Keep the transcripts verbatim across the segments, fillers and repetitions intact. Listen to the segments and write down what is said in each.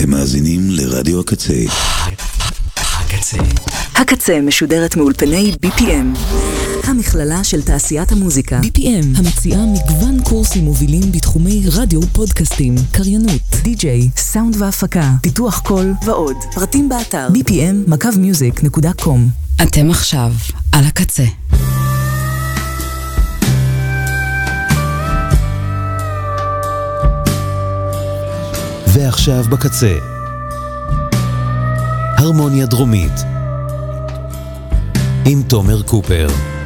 אתם מאזינים לרדיו הקצה. הקצה. הקצה משודרת מאולפני בי פי אם, המכללה של תעשיית המוזיקה. בי פי אם המציעה מגוון קורסים מובילים בתחומי רדיו, פודקאסטים, קריינות, די-ג'יי, סאונד והפקה, פיתוח קול ועוד. פרטים באתר בי פי אם מקו מיוזיק נקודה קום. אתם עכשיו על הקצה. ועכשיו בקצה, הרמוניה דרומית עם תומר קופר.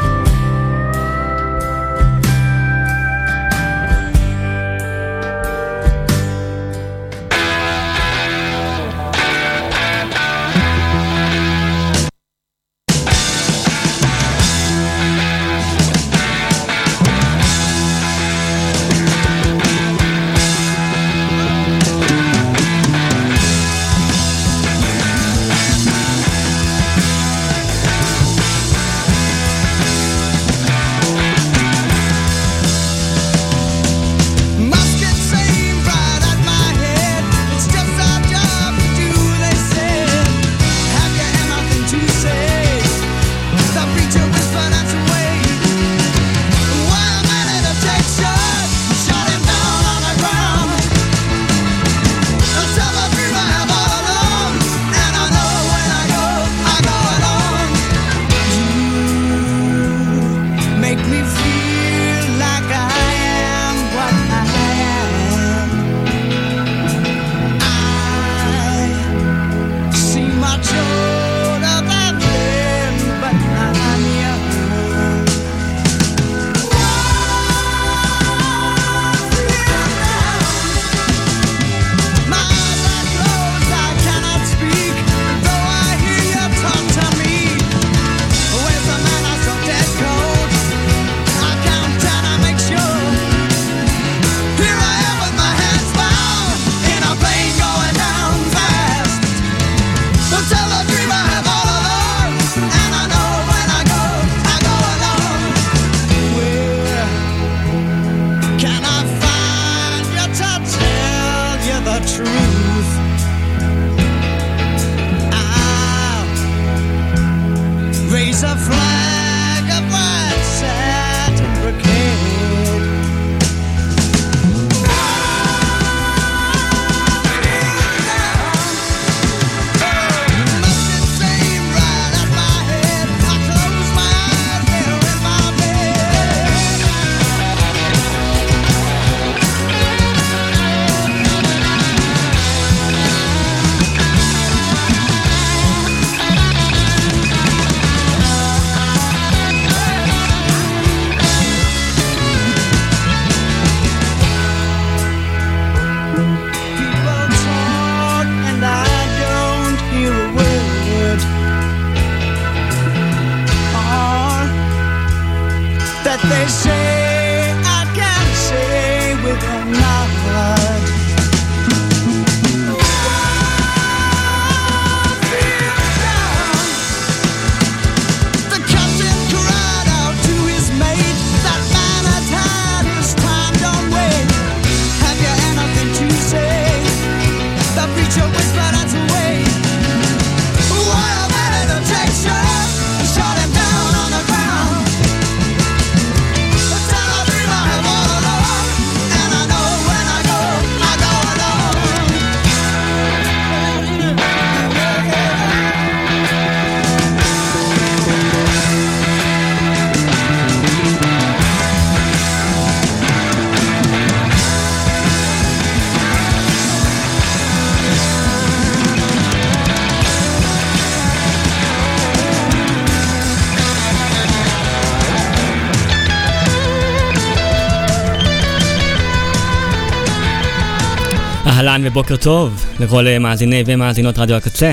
אהלן ובוקר טוב לכל מאזיני ומאזינות רדיו הקצה,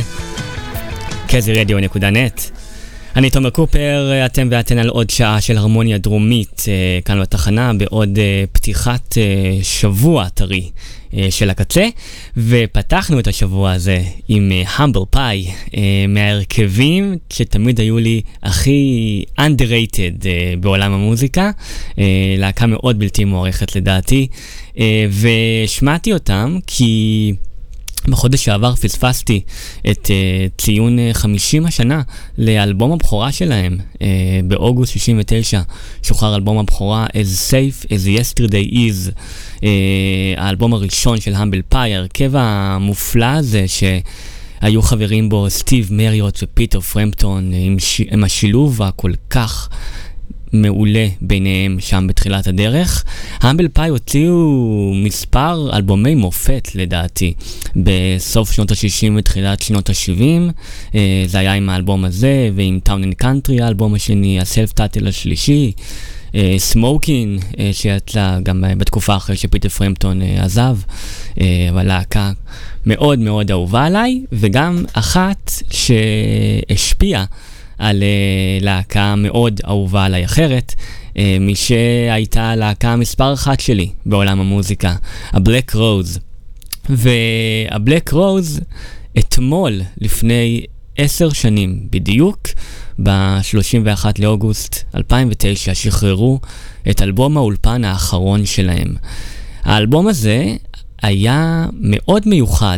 קזי רדיו נקודה נט. אני תומר קופר, אתם ואתן על עוד שעה של הרמוניה דרומית כאן בתחנה, בעוד פתיחת שבוע טרי של הקצה, ופתחנו את השבוע הזה עם Humble Pie, מההרכבים שתמיד היו לי הכי underrated בעולם המוזיקה, להקה מאוד בלתי מוערכת לדעתי, ושמעתי אותם כי בחודש שעבר פספסתי את uh, ציון uh, חמישים השנה לאלבום הבכורה שלהם. uh, באוגוסט שישים ותשע שוחרר אלבום הבכורה As Safe As Yesterday Is, uh, האלבום הראשון של המבל פאי, הרכב המופלא הזה שהיו חברים בו סטיב מריוט ופיטר פרמפטון, עם, ש... עם השילוב הכל כך מעולה ביניהם שם בתחילת הדרך. המבל פאי הוציאו מספר אלבומי מופת לדעתי בסוף שנות ה-שישים ותחילת שנות ה-שבעים. זה היה עם האלבום הזה, ועם טאון אנד קאנטרי האלבום השני, הסלף טייטל השלישי, סמוקין שיצא גם בתקופה אחרי שפיטר פרמפטון עזב, אבל להקה מאוד מאוד אהובה עליי, וגם אחת שהשפיעה על uh, להקה מאוד אהובה עליי אחרת, uh, מי שהייתה להקה מספר אחת שלי בעולם המוזיקה, ה-Black Rose. וה-Black Rose אתמול, לפני עשר שנים בדיוק, ב-שלושים ואחד לאוגוסט אלפיים ותשע, שחררו את אלבום האולפן האחרון שלהם. האלבום הזה היה מאוד מיוחד,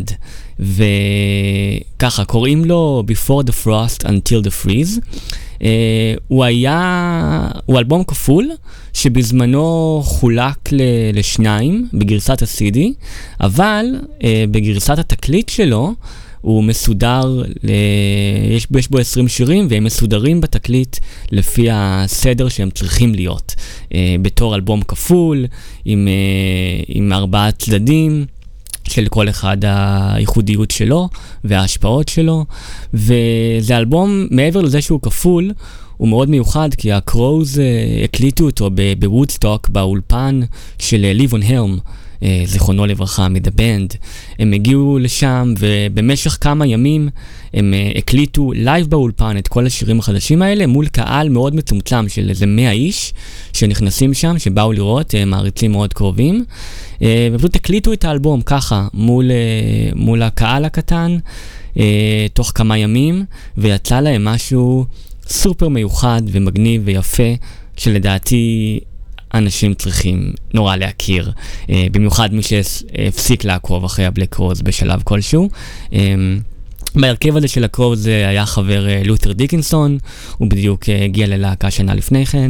וככה קוראים לו Before the Frost Until the Freeze. uh, הוא היה, הוא אלבום כפול שבזמנו חולק ל- לשניים בגרסת ה-סי די, אבל uh, בגרסת התקליט שלו הוא מסודר, ל... יש, יש בו עשרים שירים, והם מסודרים בתקליט לפי הסדר שהם צריכים להיות, uh, בתור אלבום כפול עם, uh, עם ארבעה צדדים של כל אחד הייחודיות שלו וההשפעות שלו. וזה אלבום, מעבר לזה שהוא כפול, הוא מאוד מיוחד, כי הקרוז הקליטו אותו בוודסטוק, באולפן של ליבון הלם, זיכרונו לברכה, מדה בנד. הם הגיעו לשם, ובמשך כמה ימים הם הקליטו לייב באולפן את כל השירים החדשים האלה, מול קהל מאוד מצומצם של איזה מאה איש שנכנסים שם, שבאו לראות, מעריצים מאוד קרובים, ופשוט הקליטו את האלבום ככה, מול, מול הקהל הקטן, תוך כמה ימים, ויצא להם משהו סופר מיוחד ומגניב ויפה, שלדעתי אנשים צריכים נורא להכיר, במיוחד מי שהפסיק לעקוב אחרי הבלק רוז בשלב כלשהו. בהרכב הזה של הקרוז היה חבר לותר דיקנסון, הוא בדיוק הגיע ללהקה שנה לפני כן,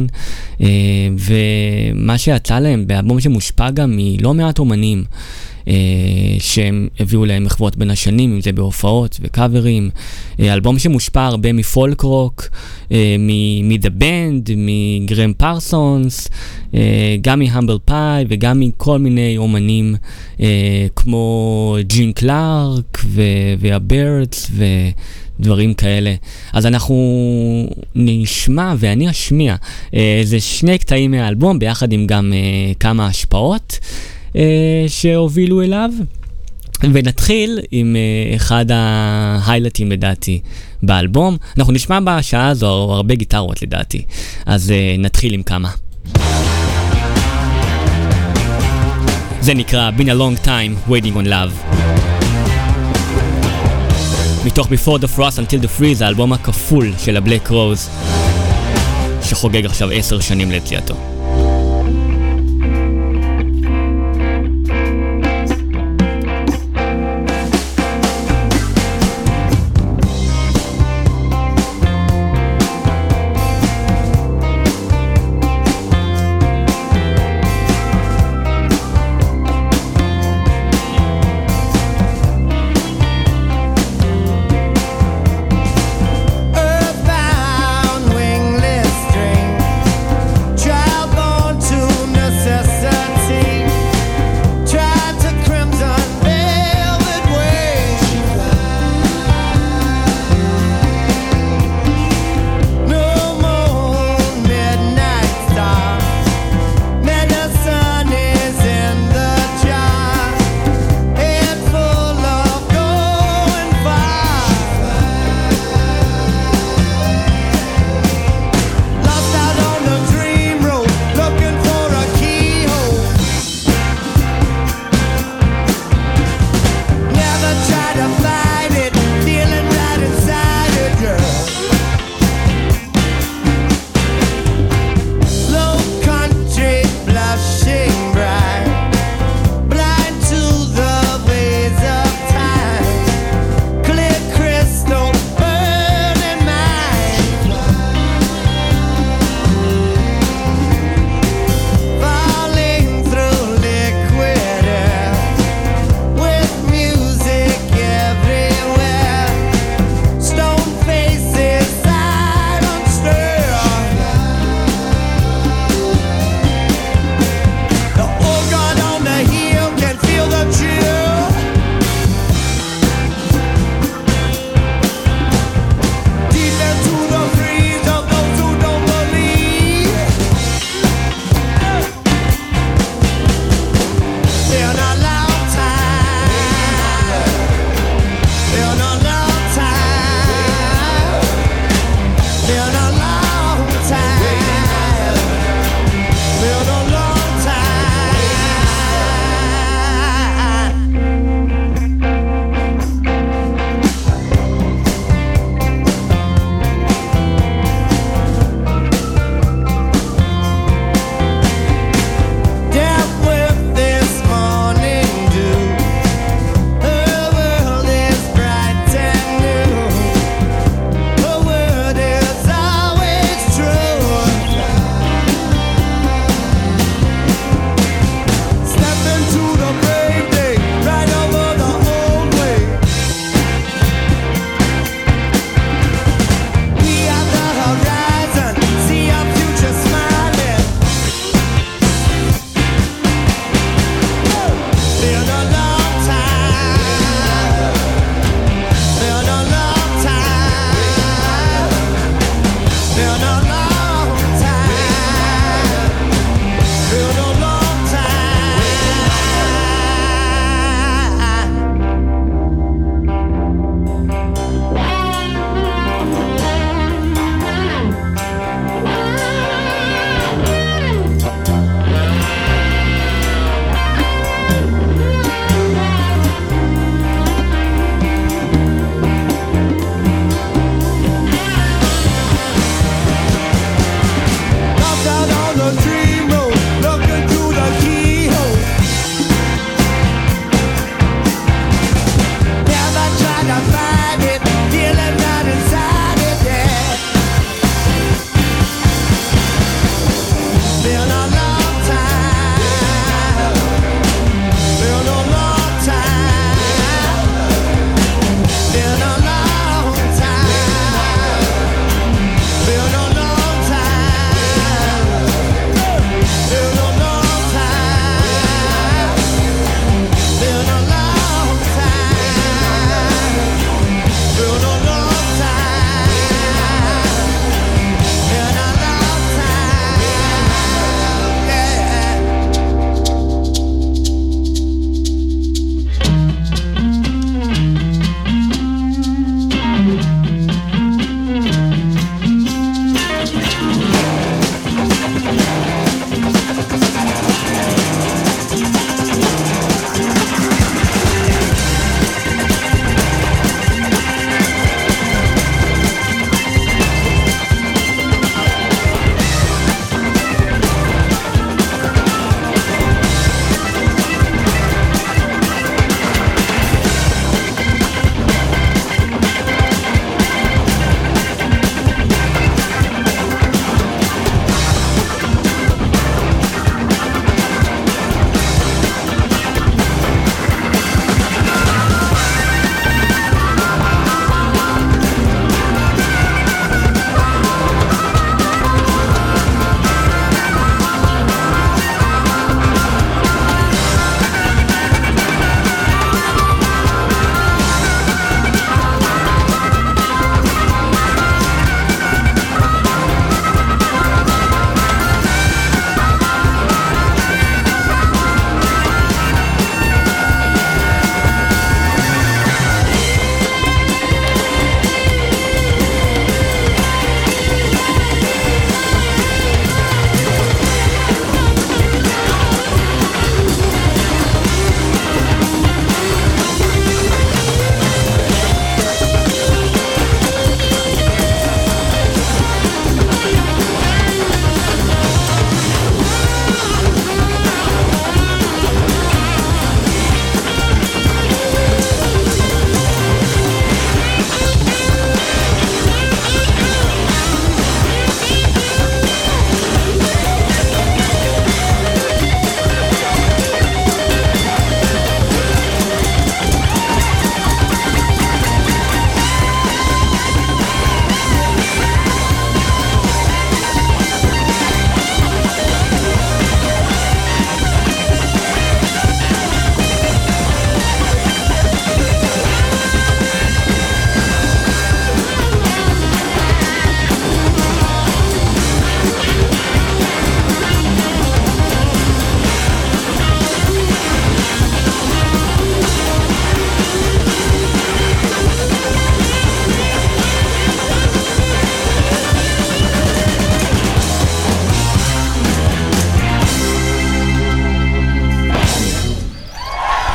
ומה שיצא להם באלבום שמושפע גם מלא מעט אומנים שהם הביאו להם מחוות בין השנים, אם זה בהופעות וקאברים. אלבום שמושפע הרבה מפולק רוק, מ-The Band, מגרם פרסונס, גם מהמבל פאי וגם מכל מיני אומנים כמו ג'ין קלארק והבירדס ודברים כאלה. אז אנחנו נשמע ואני אשמיע איזה שני קטעים מהאלבום ביחד עם גם כמה השפעות שהובילו אליו, ונתחיל עם אחד ההיילייטים לדעתי באלבום. אנחנו נשמע בשעה הזו הרבה גיטרות לדעתי, אז נתחיל עם כמה. זה נקרא Been a long time waiting on love, מתוך Before the Frost Until the Freeze, האלבום הכפול של הבלק רוז שחוגג עכשיו עשר שנים ליציאתו. Child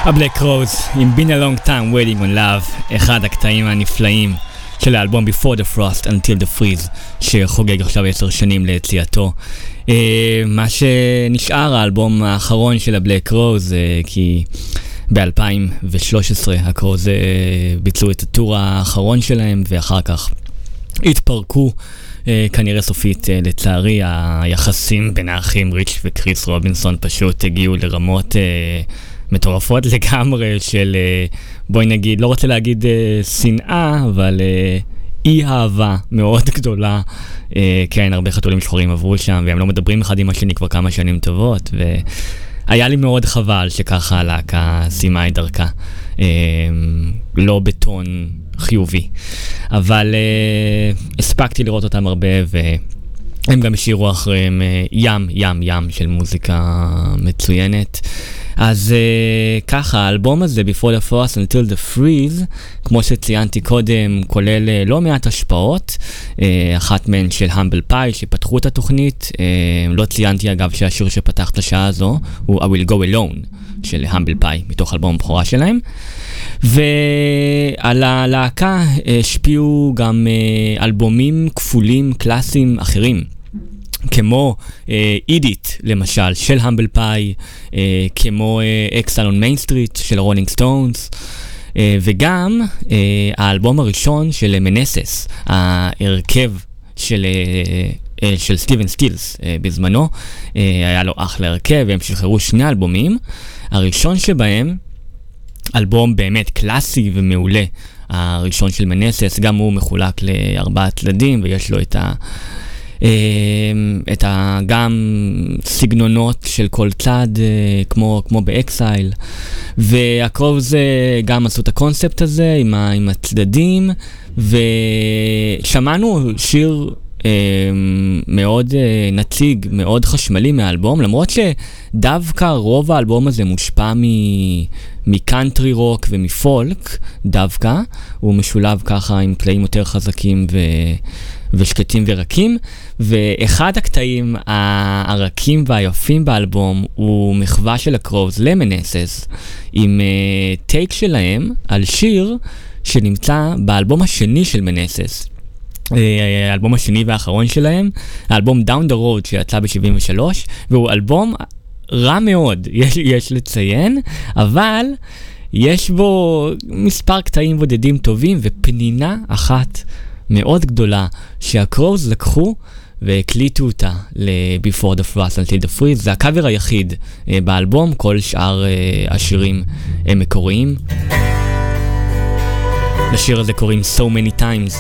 הבלק רוז עם Been a Long Time Waiting on Love, אחד הקטעים הנפלאים של האלבום Before the Frost Until the Freeze, שחוגג עכשיו עשר שנים ליציאתו. מה שנשאר האלבום האחרון של הבלק רוז, כי ב-אלפיים ושלוש עשרה הקרוז ביצעו את הטור האחרון שלהם, ואחר כך התפרקו כנראה סופית. לצערי היחסים בין האחים ריץ' וקריס רובינסון פשוט הגיעו לרמות מטורפות לגמרי של, בואי נגיד, לא רוצה להגיד שנאה, אבל אי אהבה מאוד גדולה. כן, הרבה חתולים שחורים עברו שם, והם לא מדברים אחד עם השני כבר כמה שנים טובות, והיה לי מאוד חבל שככה הלהקה סיימה את דרכה. לא בטון חיובי. אבל הספקתי לראות אותם הרבה, והם גם השאירו אחריהם ים, ים, ים של מוזיקה מצוינת. אז uh, ככה, האלבום הזה, Before the Frost Until the Freeze, כמו שציינתי קודם, כולל uh, לא מעט השפעות, uh, אחת מהן של Humble Pie, שפתחו את התוכנית. uh, לא ציינתי אגב שהשיר שפתח את השעה הזו הוא I Will Go Alone של Humble Pie, מתוך אלבום הבכורה שלהם. ועל הלהקה השפיעו גם uh, אלבומים כפולים קלאסיים אחרים, כמו אידיט, uh, למשל, של המבל פאי, uh, כמו אקסל און מיין סטריט של הרולינג סטונס, uh, וגם uh, האלבום הראשון של מנסס, ההרכב של, uh, uh, של סטיבן סטילס uh, בזמנו, uh, היה לו אחלה הרכב, והם שחררו שני אלבומים. הראשון שבהם, אלבום באמת קלאסי ומעולה, הראשון של מנסס, גם הוא מחולק לארבעה צדדים, ויש לו את ה... את ה... גם סגנונות של כל צד, כמו, כמו באקסייל, והקרוב זה גם עשו את הקונספט הזה עם, ה... עם הצדדים, ושמענו שיר מאוד נציג, מאוד חשמלי מהאלבום, למרות שדווקא רוב האלבום הזה מושפע מקאנטרי רוק ומפולק, דווקא הוא משולב ככה עם קטעים יותר חזקים ו... ושקטים ורקים, ואחד הקטעים הרקים והיפים באלבום הוא מחווה של הקרוז למנסס, עם טייק שלהם על שיר שנמצא באלבום השני של מנסס, האלבום השני והאחרון שלהם, האלבום Down the Road שיצא ב-שבעים ושלוש, והוא אלבום רע מאוד, יש, יש לציין, אבל יש בו מספר קטעים בודדים טובים, ופנינה אחת מאוד גדולה שהקרוז לקחו והקליטו אותה ל-Before the Frost Until the Freeze. זה הקאבר היחיד uh, באלבום, כל שאר uh, השירים הם מקוריים. לשיר הזה קוראים So Many Times,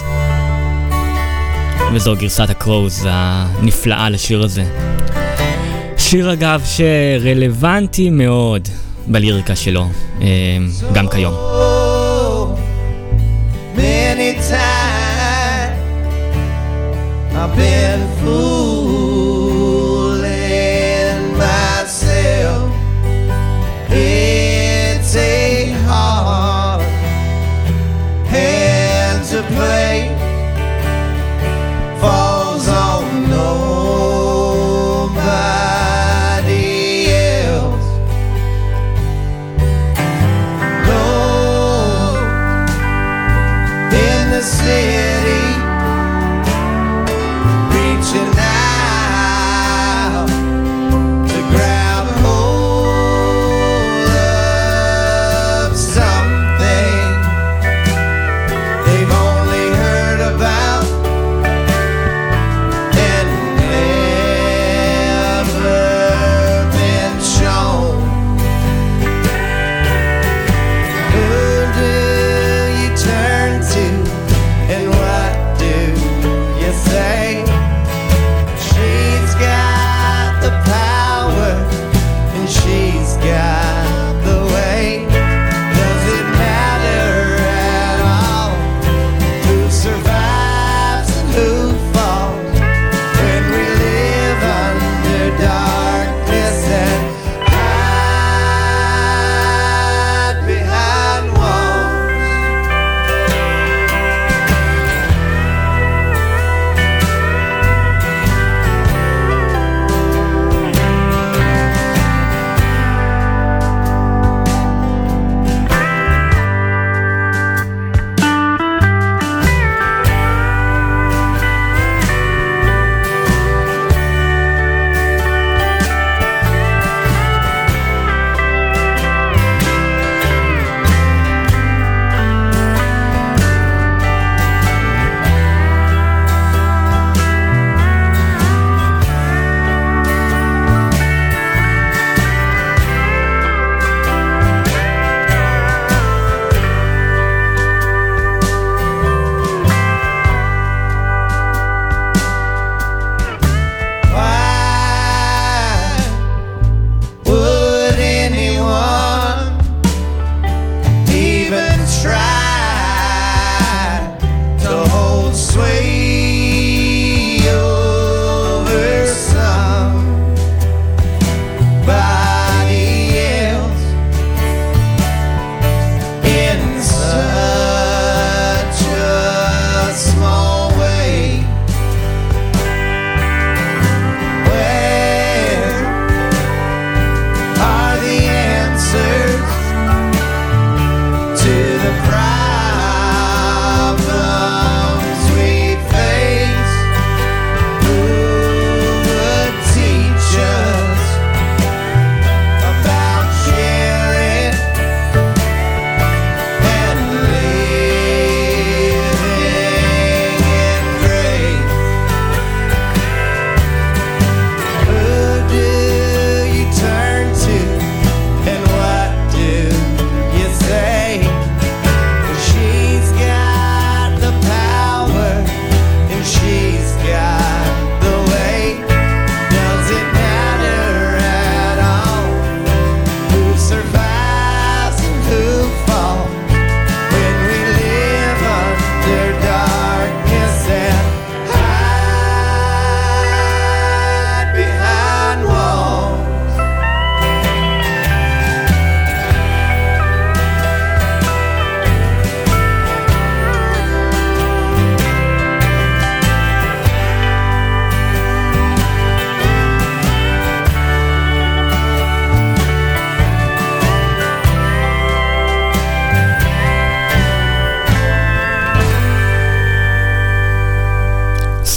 וזו גרסת הקרוז הנפלאה לשיר הזה. שיר אגב שרלוונטי מאוד בליריקה שלו, uh, גם כיום. Many times I've been fooling myself. It's a hard hand to play. Falls on nobody else. Lord, in the city, reaching out.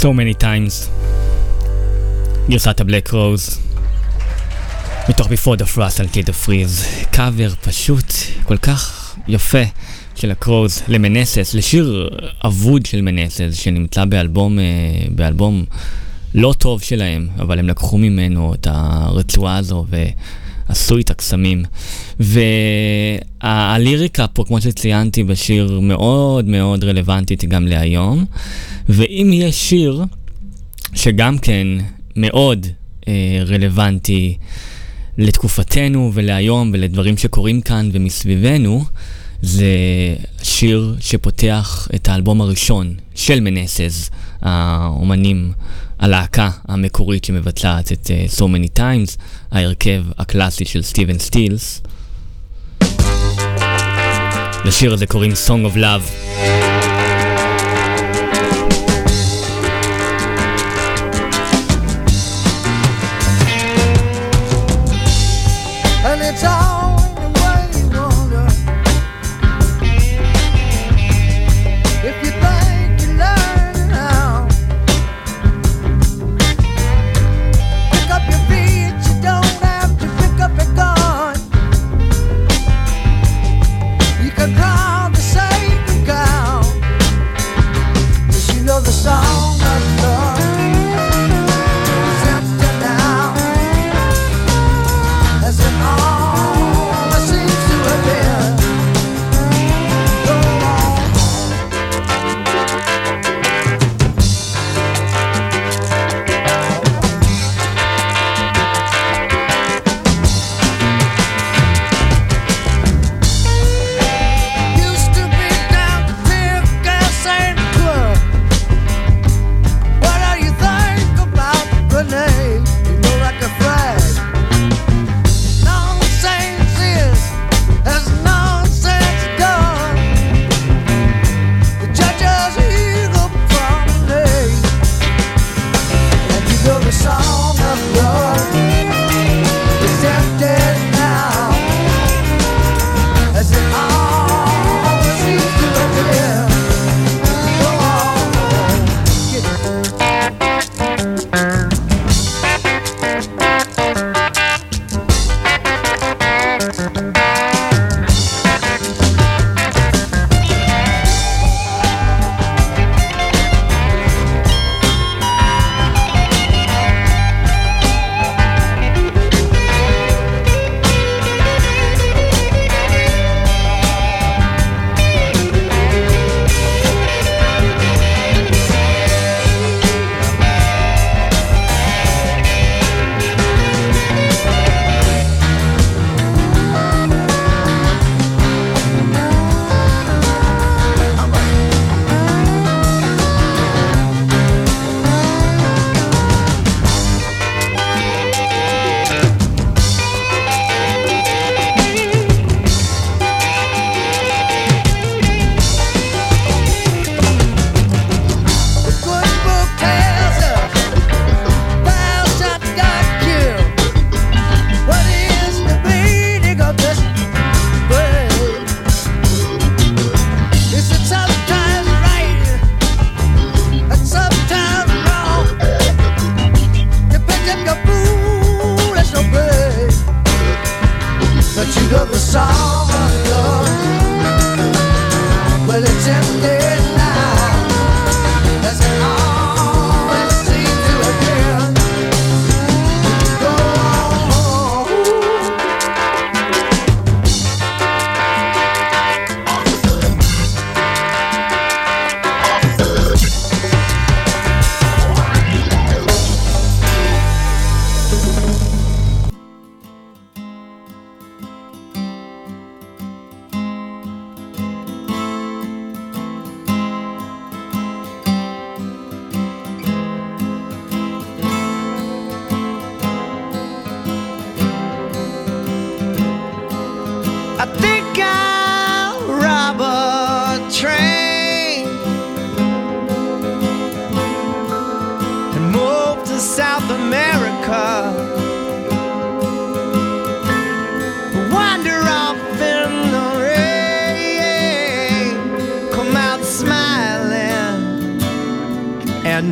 So many times. גרסת הבלק רוז מתוך Before the Frost Until the Freeze. קאבר פשוט כל כך יפה של הקרוז למנסס, לשיר אבוד של מנסס שנמצא באלבום, באלבום לא טוב שלהם, אבל הם לקחו ממנו את הרצועה הזו ועשו את הקסמים. והליריקה פה, כמו שציינתי בשיר, מאוד מאוד רלוונטית גם להיום. ואם יש שיר שגם כן מאוד אה, רלוונטי לתקופתנו ולהיום ולדברים שקורים כאן ומסביבנו, זה שיר שפותח את האלבום הראשון של מנסס, האומנים, הלהקה המקורית שמבצעת את uh, So Many Times, ההרכב הקלאסי של סטיבן סטילס. לשיר הזה קוראים Song of Love. And it's all the way you wonder. If you think you learn now, pick up your feet, you don't have to pick up your gun. You can crowd the sacred cow, 'cause you know the song of love.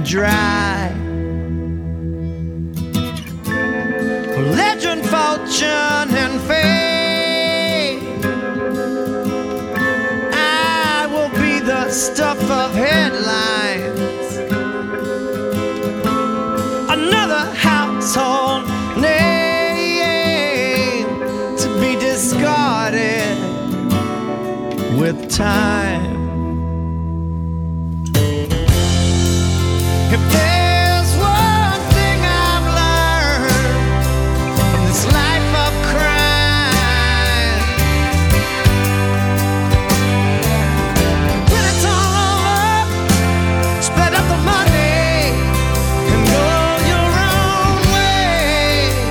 dry. Legend, fortune, and fame, I will be the stuff of headlines, another household name to be discarded with time. If there's one thing I've learned from this life of crime, when it's all over, spread up the money and go your own way.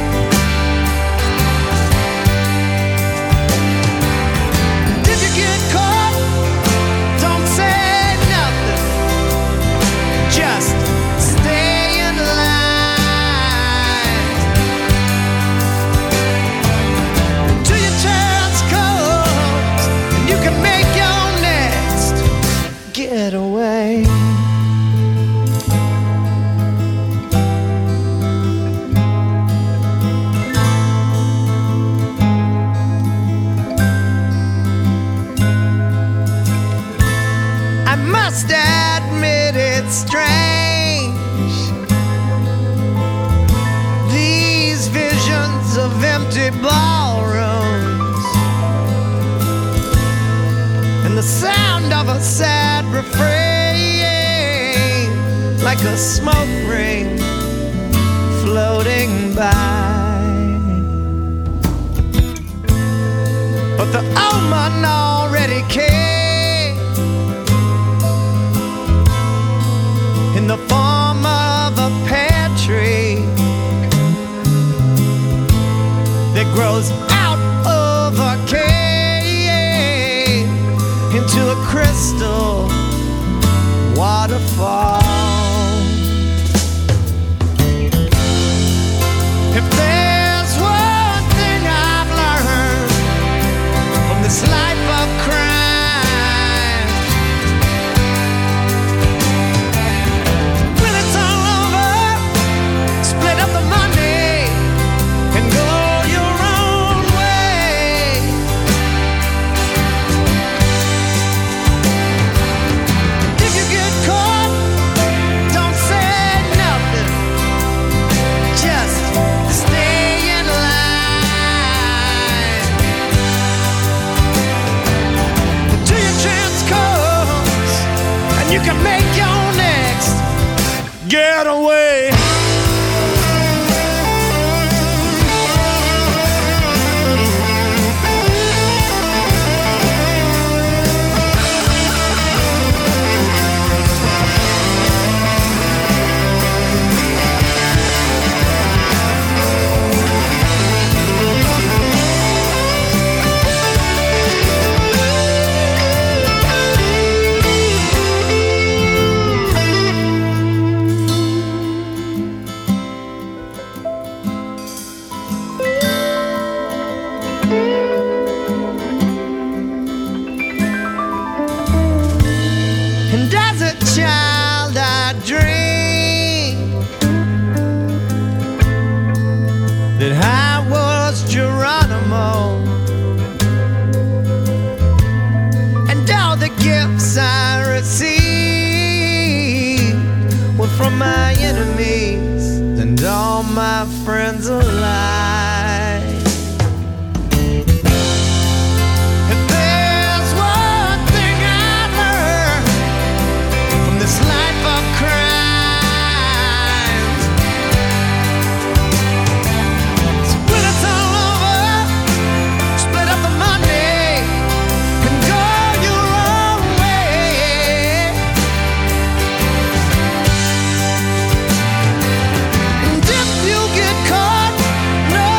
And if you get caught, don't say nothing, just stay in line till your chance comes and you can make your next getaway. I must admit it's strange, these visions of empty ballrooms and the sound of a sad refrain, like a smoke ring floating by. But the omen already came in the form of a pear tree that grows out of a cave into a crystal waterfall. If there's one thing I've learned from this life of crime, when it's all over, split up the money and go your own way. If you get caught, don't say nothing, just stay in line until your chance comes and you can make your next getaway. And as a child I dreamed that I was Geronimo, and all the gifts I received were from my enemies and all my friends alike. If there's one thing I've learned from this life of crime, so when it's all over, split up the money and go your own way. And if you get caught, no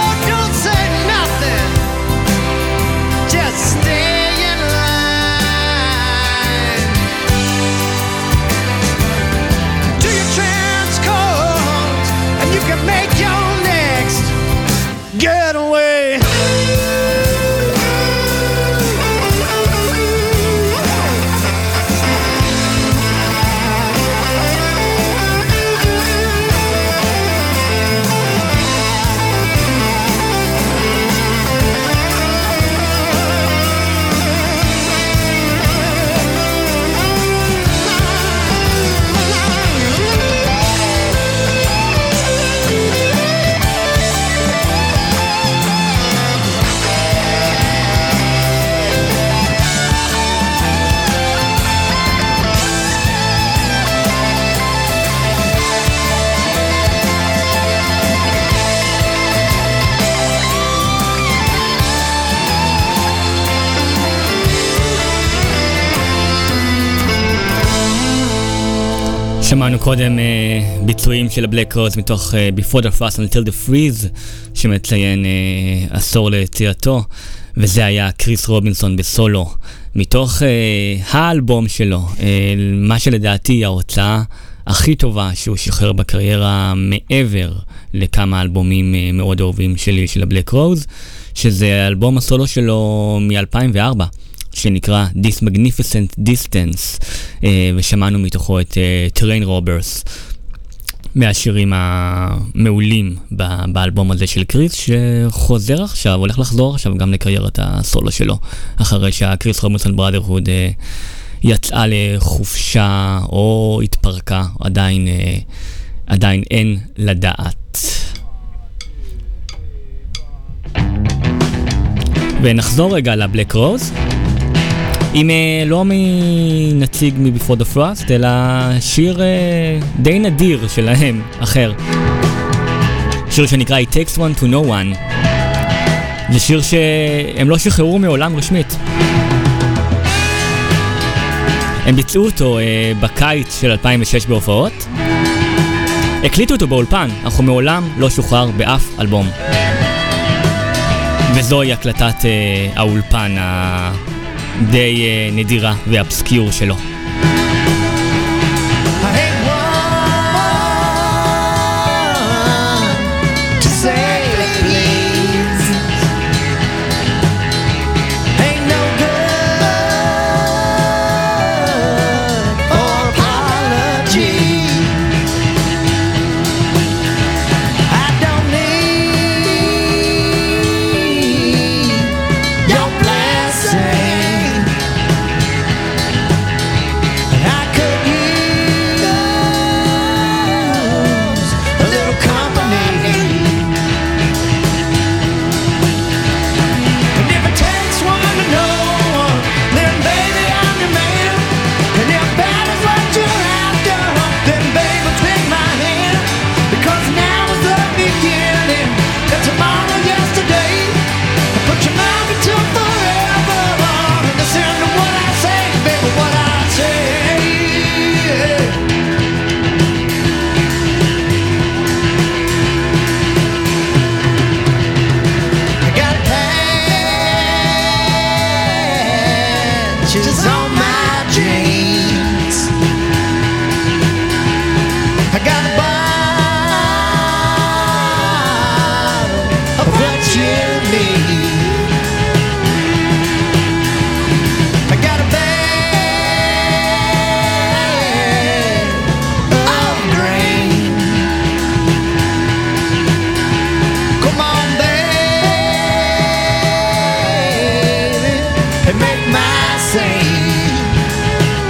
שמענו קודם uh, ביצועים של הבלק רוז מתוך uh, Before the Frost Until the Freeze, שמציין uh, עשור ליצירתו, וזה היה קריס רובינסון בסולו, מתוך uh, האלבום שלו, uh, מה שלדעתי ההוצאה הכי טובה שהוא שחרר בקריירה, מעבר לכמה אלבומים uh, מאוד אהובים שלי של הבלק רוז, שזה אלבום הסולו שלו מ-אלפיים וארבע. שנקרא This Magnificent Distance, ושמענו מתוכו את Train Robbers, מהשירים המעולים באלבום הזה של קריס, שחוזר עכשיו, הולך לחזור עכשיו גם לקריירת הסולו שלו, אחרי שהקריס רובינסון בראדרהוד יצאה לחופשה או התפרקה, עדיין, עדיין אין לדעת. ונחזור רגע לבלק רוז, עם לא מנציג מ-Before the Frost, אלא שיר די נדיר שלהם, אחר. שיר שנקרא It Takes One to Know One. זה שיר שהם לא שחררו מעולם רשמית. הם ביצעו אותו בקיץ של אלפיים ושש בהופעות. הקליטו אותו באולפן, אך הוא מעולם לא שוחרר באף אלבום. וזוהי הקלטת האולפן ה... די uh, נדירה ואבסקיור שלו. Make my sing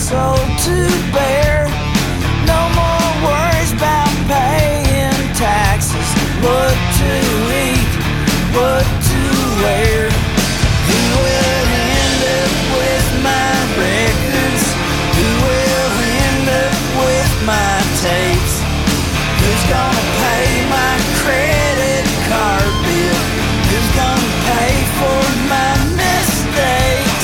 soul to bear. No more worries about paying taxes. What to eat, what to wear. Who will end up with my records? Who will end up with my tapes? Who's gonna pay my credit card bill? Who's gonna pay for my mistakes?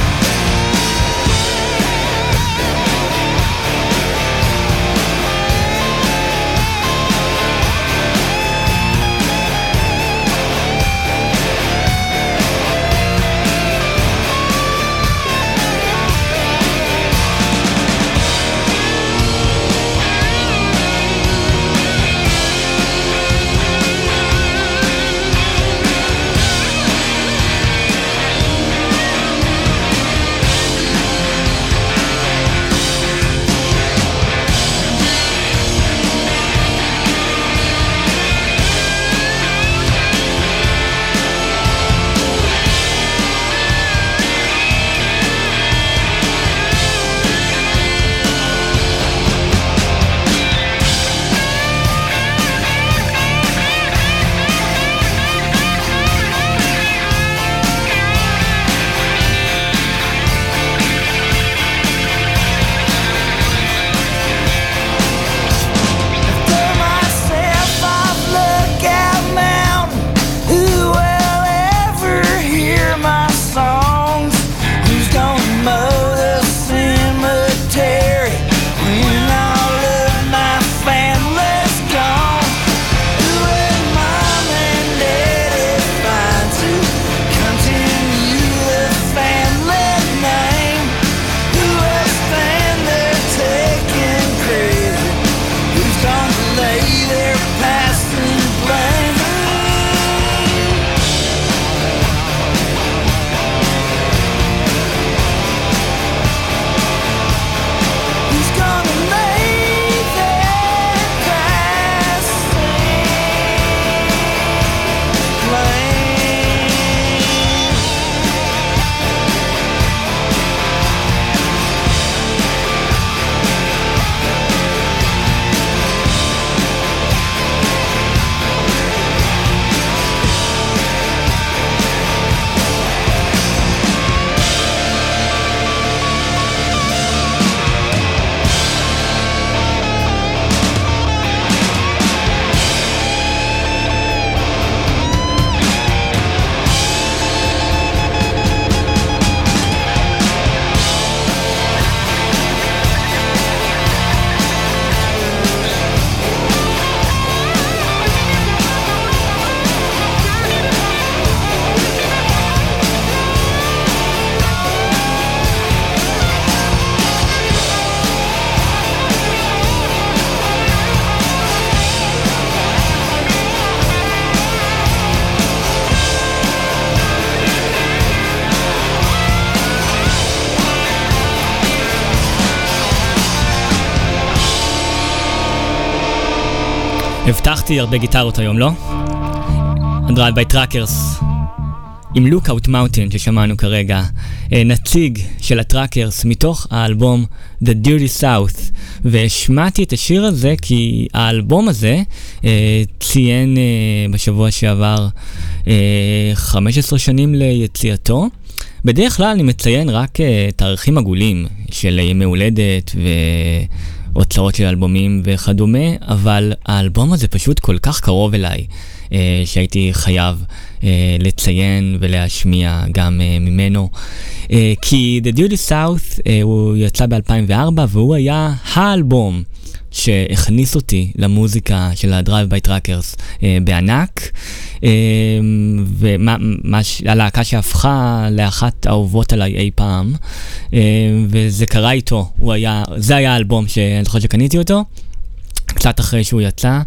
הבטחתי הרבה גיטרות היום, לא? הדרייב ביי טראקרס עם לוקאוט מאונטן ששמענו כרגע, נציג של הטראקרס מתוך האלבום The Dirty South, ושמעתי את השיר הזה כי האלבום הזה ציין בשבוע שעבר חמש עשרה שנים ליציאתו. בדרך כלל אני מציין רק תאריכים עגולים של ימי הולדת והוצאות של אלבומים וכדומה, אבל האלבום הזה פשוט כל כך קרוב אליי שהייתי חייב לציין ולהשמיע גם ממנו, כי The Dirty South הוא יצא ב-אלפיים וארבע והוא היה האלבום שהכניס אותי למוזיקה של הדרייב ביי טראקרס בענק, והלהקה שהפכה לאחת האהובות עליי אי פעם, וזה קרה איתו. הוא היה, זה היה האלבום שאני חושב שקניתי אותו קצת אחרי שהוא יצא,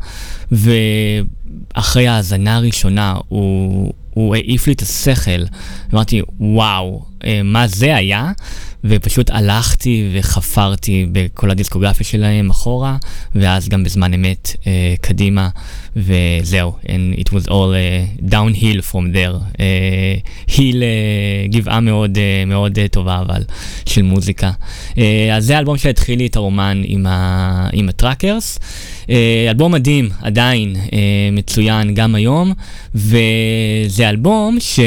ואחרי ההאזנה הראשונה הוא, הוא העיף לי את השכל. אמרתי, וואו, מה זה היה, ופשוט הלכתי וחפרתי בכל הדיסקוגרפיה שלהם אחורה, ואז גם בזמן אמת uh, קדימה, וזהו, and it was all uh, downhill from there. Uh, היל uh, גבעה מאוד, uh, מאוד uh, טובה, אבל של מוזיקה. Uh, אז זה האלבום שהתחיל לי את הרומן עם, ה, עם הטראקרס. Uh, אלבום מדהים, עדיין uh, מצוין גם היום, וזה אלבום ש...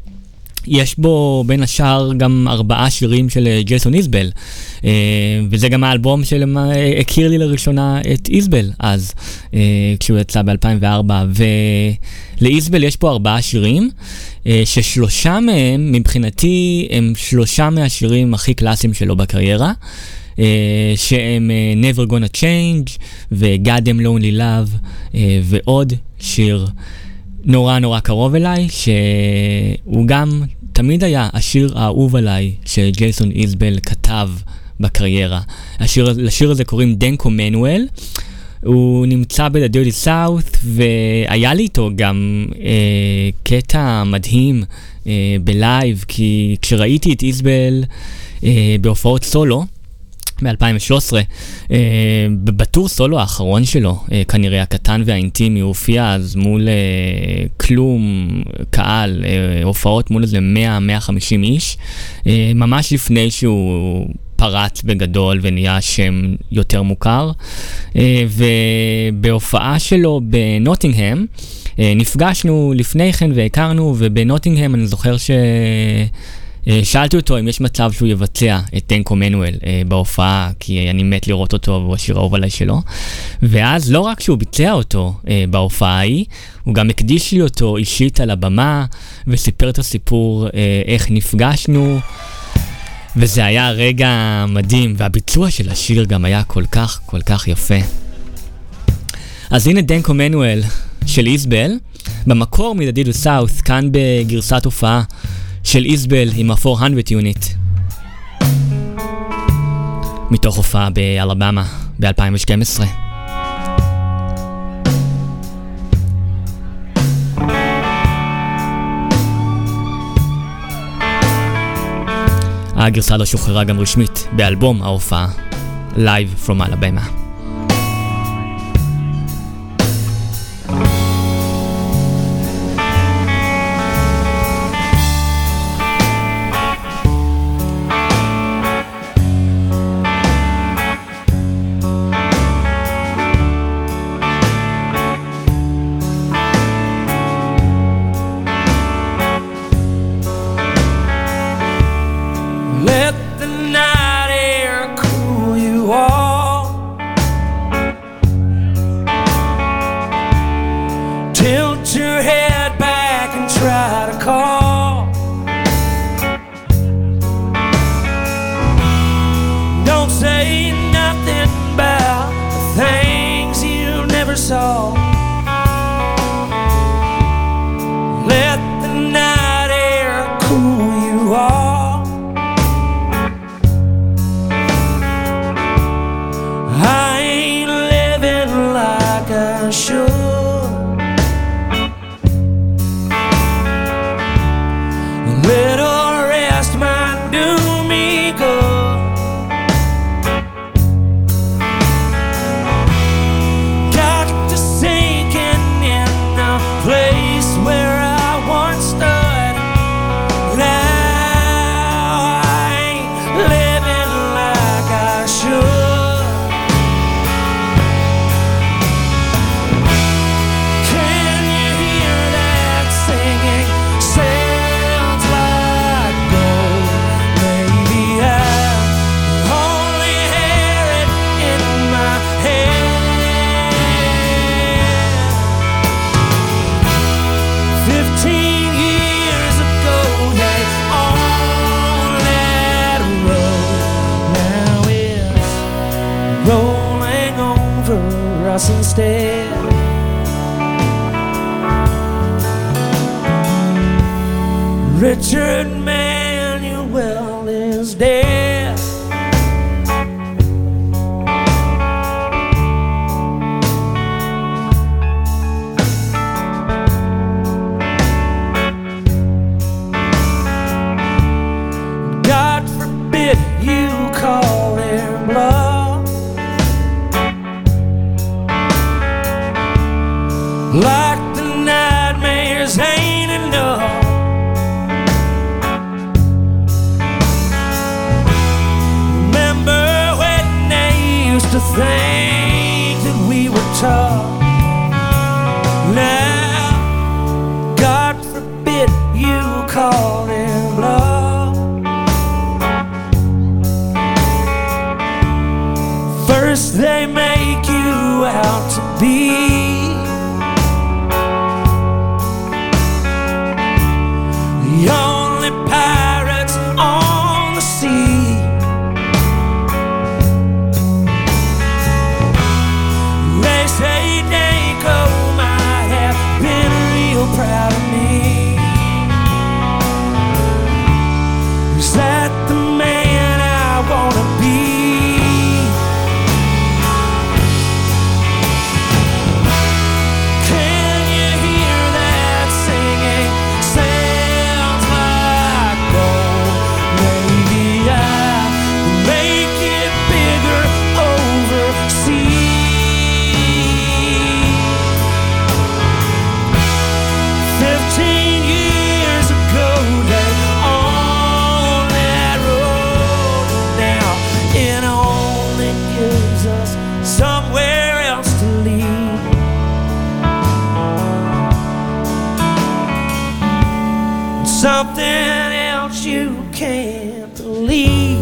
יש בו בין השאר גם ארבעה שירים של ג'ייסון איזבל, וזה גם האלבום שהכיר לי לראשונה את איזבל אז, כשהוא יצא ב-אלפיים וארבע, ולאיזבל יש פה ארבעה שירים, ששלושה מהם מבחינתי הם שלושה מהשירים הכי קלאסיים שלו בקריירה, שהם Never Gonna Change ו-God Damn Lonely Love ועוד שיר נורא נורא קרוב אליי, שהוא גם תמיד היה השיר האהוב עליי שג'ייסון איזבל כתב בקריירה. השיר, לשיר הזה קוראים דנקו מנואל, הוא נמצא ב-The Dirty South, והיה לי איתו גם אה, קטע מדהים אה, בלייב, כי כשראיתי את איזבל אה, בהופעות סולו, ב-אלפיים ושלוש עשרה, uh, בטור סולו האחרון שלו, uh, כנראה הקטן והאינטימי, הוא הופיע אז מול uh, כלום, קהל, uh, הופעות מול איזה מאה עד מאה וחמישים איש, uh, ממש לפני שהוא פרץ בגדול ונהיה שם יותר מוכר, uh, ובהופעה שלו בנוטינגהם, uh, נפגשנו לפני כן והכרנו, ובנוטינגהם אני זוכר ש... שאלתי אותו אם יש מצב שהוא יבצע את דנקו מנואל אה, בהופעה, כי אני מת לראות אותו והוא השיר האהוב עליי שלו. ואז לא רק שהוא ביצע אותו אה, בהופעה ההיא, הוא גם הקדיש לי אותו אישית על הבמה, וסיפר את הסיפור אה, איך נפגשנו, וזה היה רגע מדהים, והביצוע של השיר גם היה כל כך כל כך יפה. אז הנה דנקו מנואל של איזבל, במקור מ-The Dirty South, כאן בגרסת הופעה של איזבל עם ה-ארבע מאות יוניט, מתוך הופעה באלבמה ב-אלפיים ושתים עשרה. הגרסה לא שוחררה גם רשמית באלבום ההופעה Live from Alabama. Richard Manuel is dead. to think that we were tough. Now, God forbid you call it love. First they make you out to be the only pirates on the sea. They say Danko might have been real proud of me. Is that the man I wanna be? Can you hear that singing? Sounds like gold. Maybe I can make it bigger overseas. Fifteen years ago they on that road. Now it only gives us somewhere else to lead. Something else you can't believe.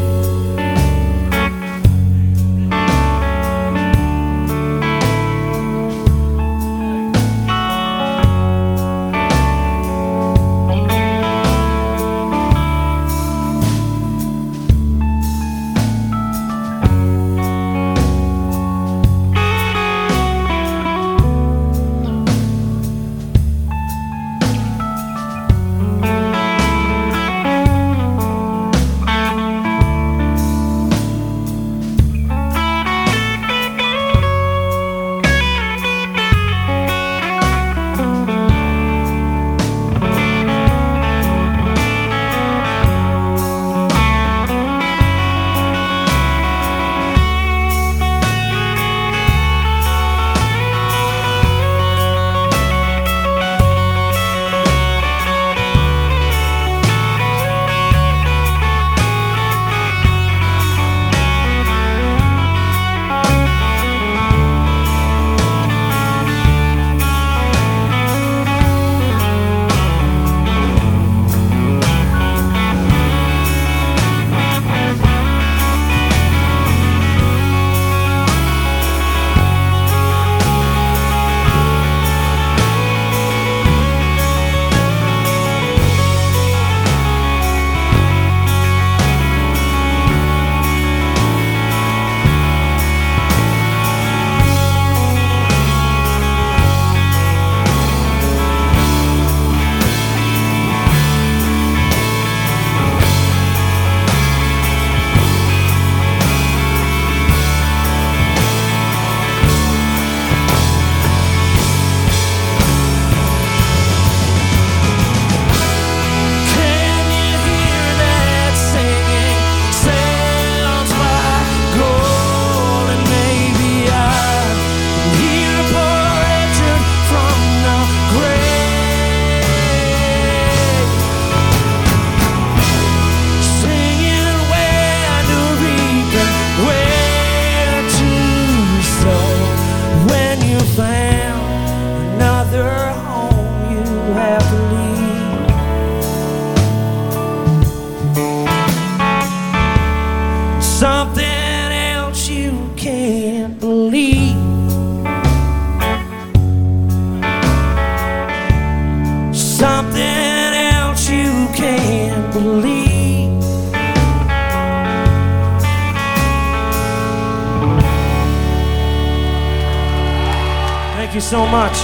you so much.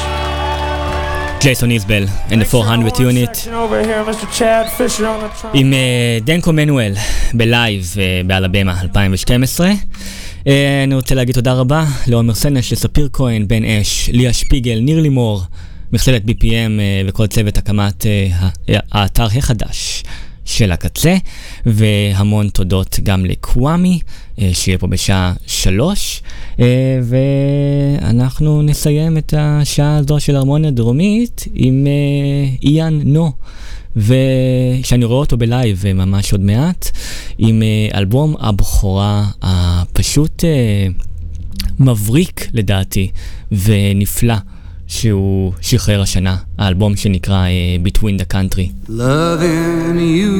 Jason Isbell and the four hundred unit עם דנקו מנואל בלייב באלבמה אלפיים ושתים עשרה. אני רוצה להגיד תודה רבה לעומר סנש, לספיר כהן, בן אש, ליה שפיגל, ניר לימור, מכללת בי פי אם וכל צוות הקמת האתר החדש של הקצה, והמון תודות גם לקוואמי שיהיה פה בשעה שלוש, ואנחנו נסיים את השעה הזו של הרמוניה דרומית עם איאן נו, ושאני רואה אותו בלייב ממש עוד מעט, עם אלבום הבכורה הפשוט מבריק לדעתי ונפלא שהוא שחרר השנה, האלבום שנקרא uh, Between the Country. Loving you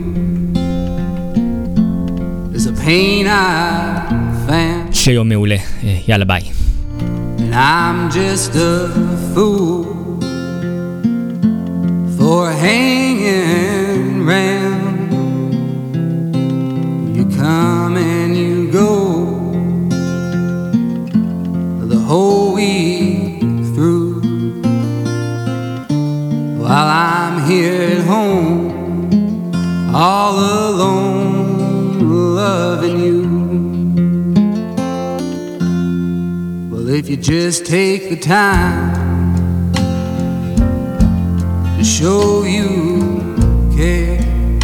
is a pain I found. שיום מעולה, uh, יאללה ביי. And I'm just a fool for hanging round. You come and you go the whole week through, while I'm here at home all alone loving you. Well, if you just take the time to show you care,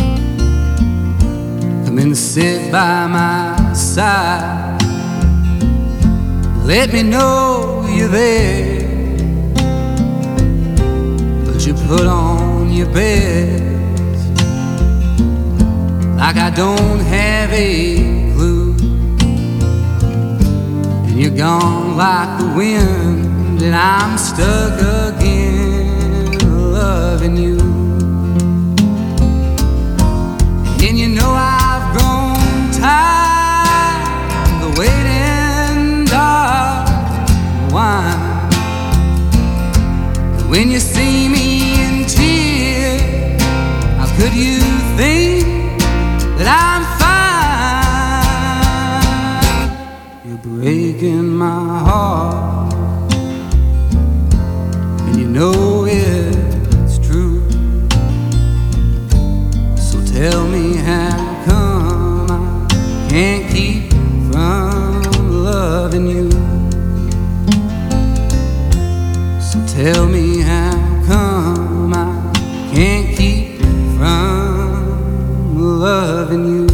come and sit by my side, let me know you're there. But you put on your best like I don't have a clue, and you're gone like the wind, and I'm stuck again loving you. And you know I've grown tired of the waiting dark wine. When you see me in tears, how could you think that I'm fine? You're breaking my heart, and you know it's true. So tell me how come I can't keep from loving you. So tell me how come I can't keep from loving you.